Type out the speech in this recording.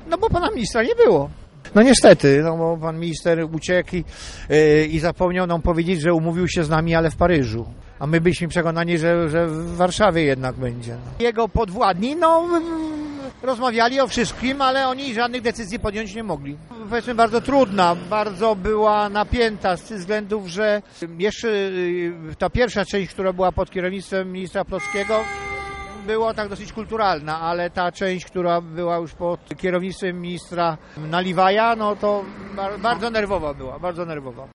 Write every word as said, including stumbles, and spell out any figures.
No bo pana ministra nie było. No niestety, no bo pan minister uciekł i, yy, i zapomniał nam powiedzieć, że umówił się z nami, ale w Paryżu. A my byliśmy przekonani, że, że w Warszawie jednak będzie. Jego podwładni, no, rozmawiali o wszystkim, ale oni żadnych decyzji podjąć nie mogli. Powiedzmy bardzo trudna, bardzo była napięta z tych względów, że jeszcze ta pierwsza część, która była pod kierownictwem ministra Plockiego, była tak dosyć kulturalna, ale ta część, która była już pod kierownictwem ministra Naliwaja, no to bardzo nerwowa była, bardzo nerwowa.